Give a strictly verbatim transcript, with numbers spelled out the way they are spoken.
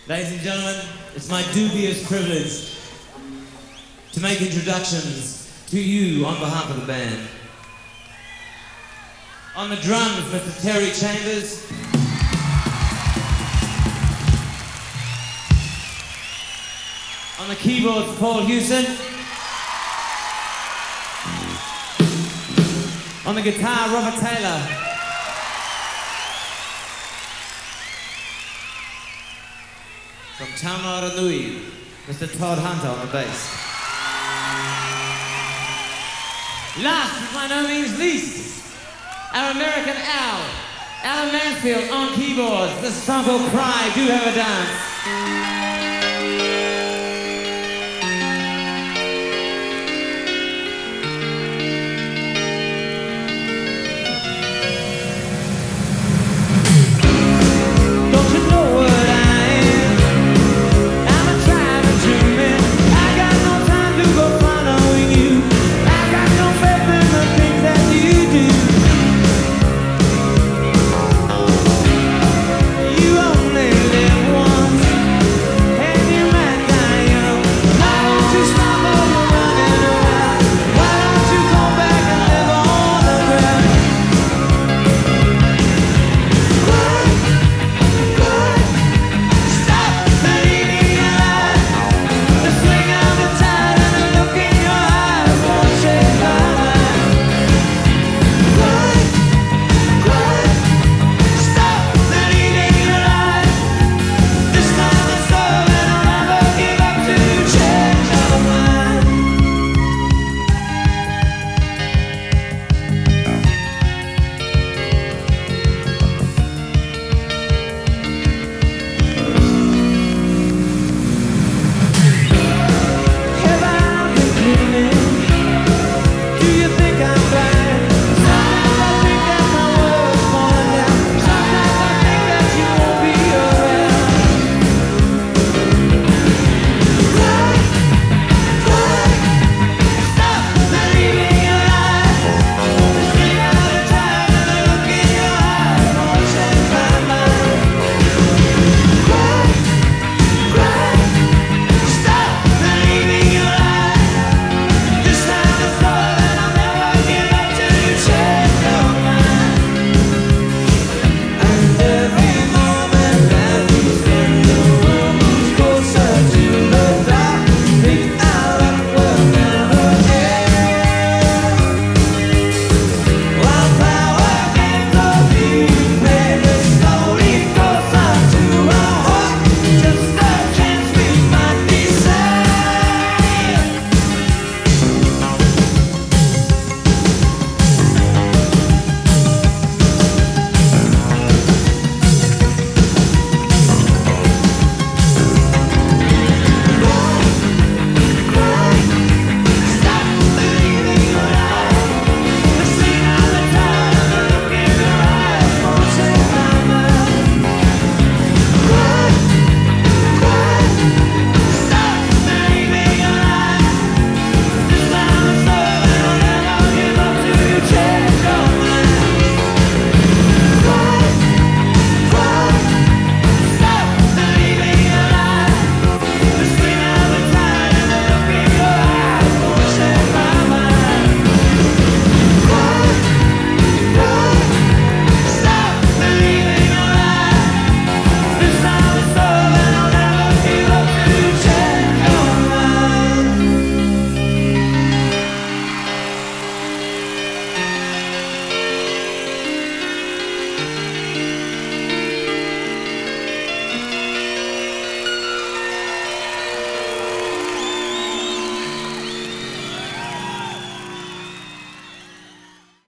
Ladies and gentlemen, it's my dubious privilege to make introductions to you on behalf of the band. On the drums, Mister Terry Chambers. On the keyboards, Paul Hewson. On the guitar, Robert Taylor. From Taumarunui, Mister Todd Hunter on the bass. Last but by no means least, our American Al, Alan Mansfield on keyboards. This song called Cry, Do Have a Dance.